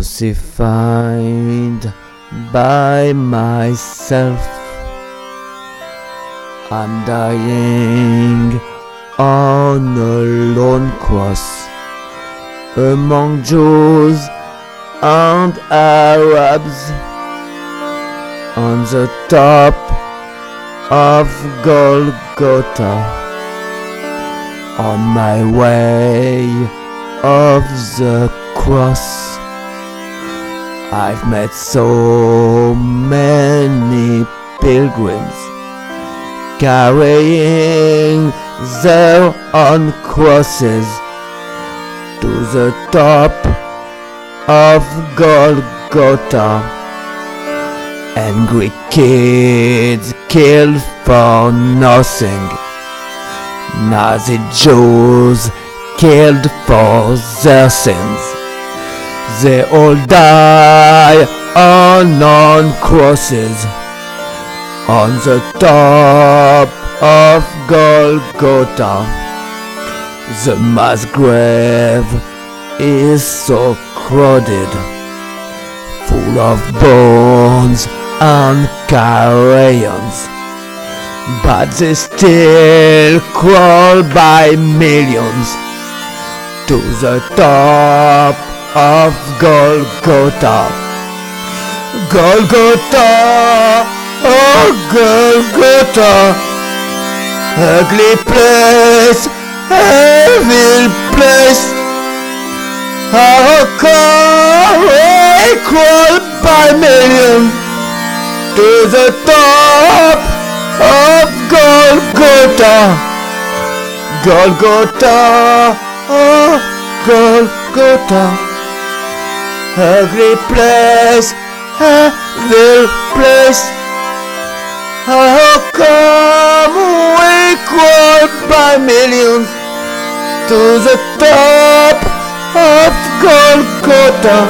crucified by myself. I'm dying on a lone cross among Jews and Arabs on the top of Golgotha, on my way of the cross. I've met so many pilgrims carrying their own crosses to the top of Golgotha. Angry kids killed for nothing, Nazi Jews killed for their sins. They all die on crosses on the top of Golgotha. The mass grave is so crowded, full of bones and carrions, but they still crawl by millions to the top of Golgotha. Golgotha, oh Golgotha, ugly place, evil place. How come we crawl by millions to the top of Golgotha? Golgotha, oh Golgotha, ugly place, evil place. How come we crawl by millions to the top of Golgotha?